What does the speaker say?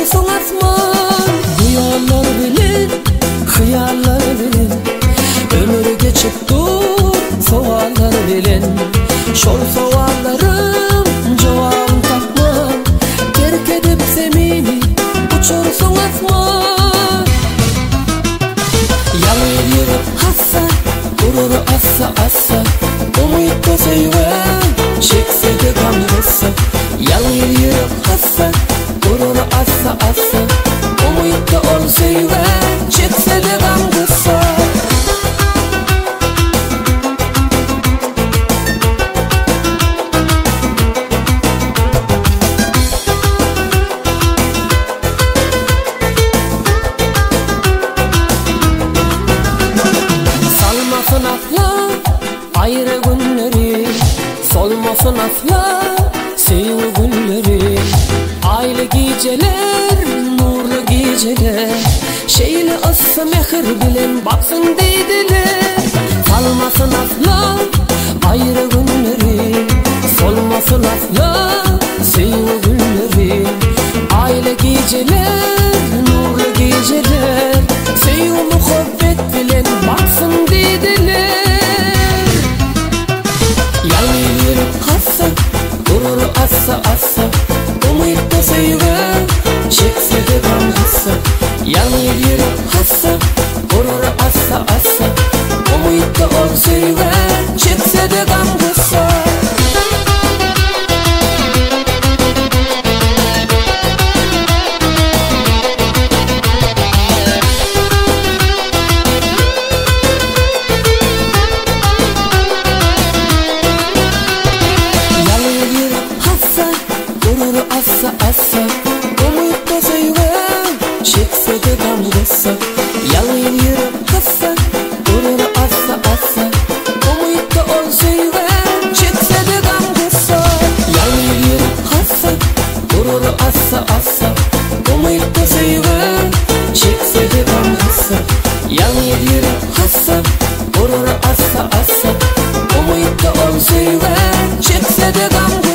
uçursun asman. Duyarlar bilin, hıyarlar bilin, ömür geçip dur, soğanlar bilin. Şol soğanlarım cevabını takma, terk edip zemini uçursun asman. Yalı yürüp hassa, gurur assa assa, umutlu seyven, çekse de kanrıssa. Yalı yürüp hassa, gurur assa assa, umutlu ol seyven, çekse de kanrıssa. Salmasın asla ayrı günleri, solmasın asla sevgi günleri. Aylı geceler, nurlu geceler, şeyli ısı mehir bilen baksın deydiler. Salmasın asla ayrı günleri, solmasın asla sevgi günleri. Aylı geceler, nurlu geceler, sevgi muhabbet bilen baksın deydiler. Yalı yürüp hassa, gurur assa assa, umutlu seyven, çekse de kanrıssa. Yalı yürüp hassa, gurur assa assa, umutlu ol seyven, çekse de kanrıssa. Gurur assa assa, umutlu seyven, çekse de kanrıssa. Yalı yürüp hassa, gurur assa assa, umutlu ol seyven, çekse de kanrıssa. Yalı yürüp hassa, gurur assa assa, umutlu seyven, çekse de kanrıssa. Yalı yürüp hassa, gurur assa assa, umutlu ol seyven, çekse de kanrıssa.